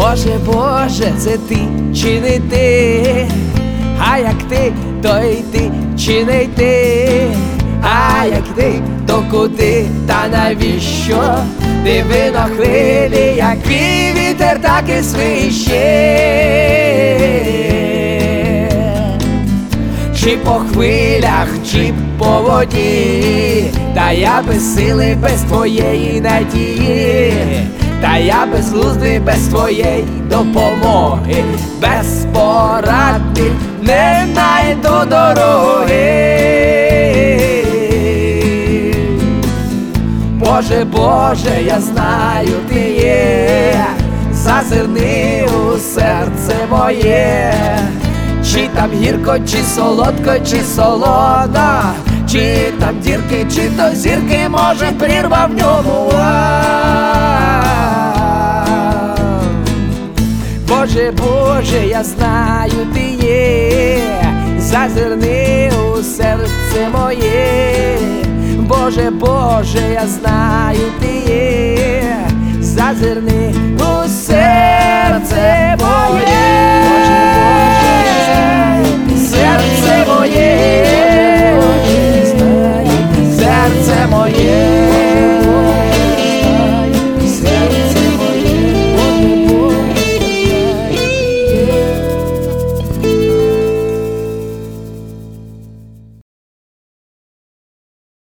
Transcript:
Боже, Боже, це ти чи не ти? А як ти, то й ти чи не ти? А як ти, то куди та навіщо? Диви на хвилі, який вітер, так і свище. Чи по хвилях, чи по воді, та я без сили, без твоєї надії, та я безглуздий без твоєї допомоги, без поради не найду дороги. Боже, Боже, я знаю, ти є, зазирни у серце моє. Чи там гірко, чи солодко, чи солоно, чи там дірки, чи то зірки, може прірва в ньому. Боже, Боже, я знаю, ти є, зазирни у серце моє. Боже, Боже, я знаю, ти є, зазирни у серце.